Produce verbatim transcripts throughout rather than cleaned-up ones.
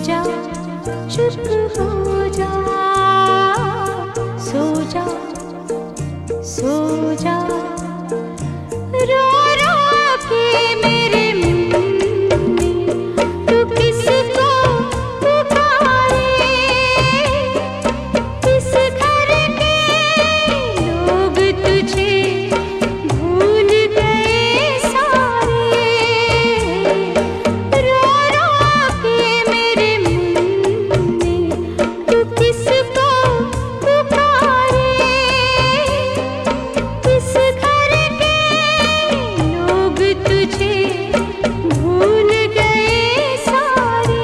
जा, चुप हो जा, सो जा, सो जा, रो रो के मेरे मुन्नी, तू किसको पुकारे, किस घर के लोग तुझे भूल गए सारे, रो रो के मेरे मुन्नी, तू किसको पुकारे, किस घर के लोग तुझे भूल गए सारे,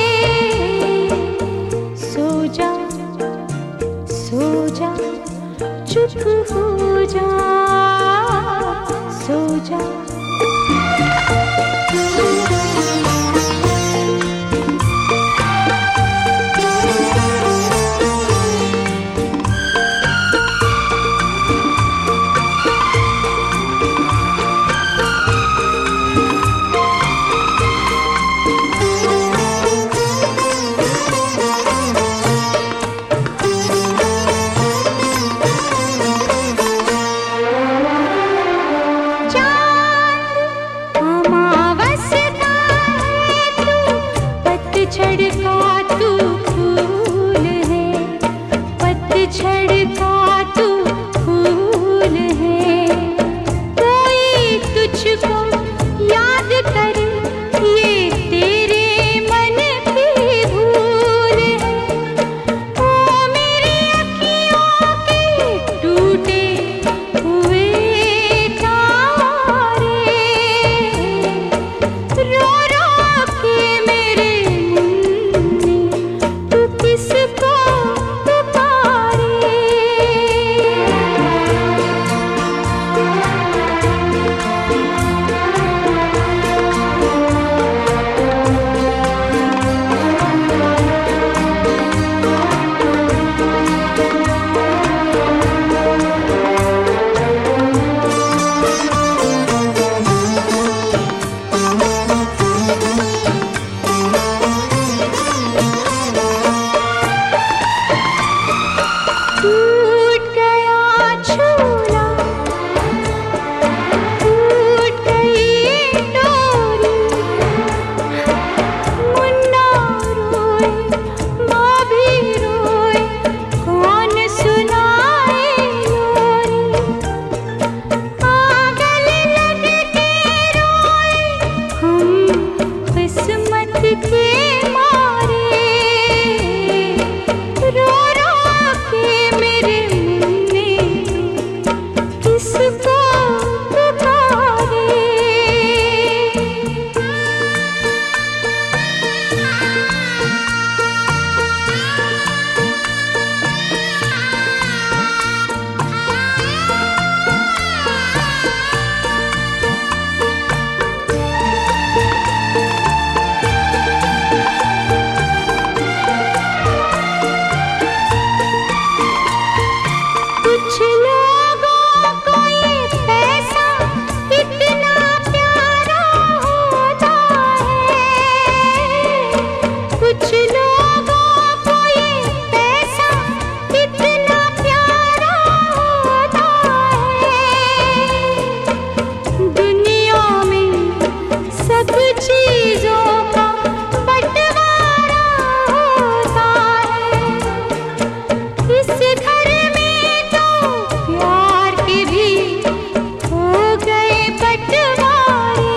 सो जा, सो जा, चुप हो जा, सो जा। पतझड़ का तू फूल है, पतझड़ का तू फूल है, कोई तुझको याद करे ये तेरे मन की भूल है, ओ मेरी अखियों के टूटे हुए तारे, रो रो के मेरे किसको पुकारे, टूट गया झूला, टूट गई डोरी, मुन्ना रोए, माँ भी रोए, कौन सुनाए लोरी, पागल लग के रोए हम किस्मत के मारे, रो रो के मेरे मुन्ने, किसको पुकारे, कुछ लोगों को ये पैसा इतना प्यारा होता है, कुछ लोगों को ये पैसा इतना प्यारा होता है, दुनिया में सब चीजों का बंटवारा होता है, इस घर प्यार के भी हो गए बंटवारे,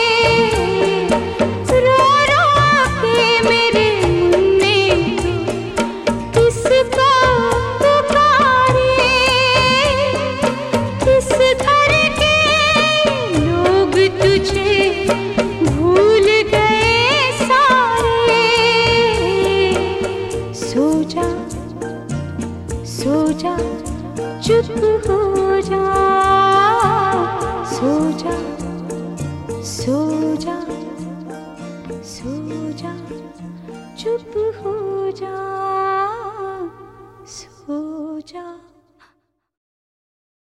रो रो के मेरे मुन्ने, किसको पुकारे, किस घर के लोग तुझे भूल गए सारे, सो जा, सो जा, चुप हो जा, सो जा, सो जा, सो जा, चुप हो जा, सो जा।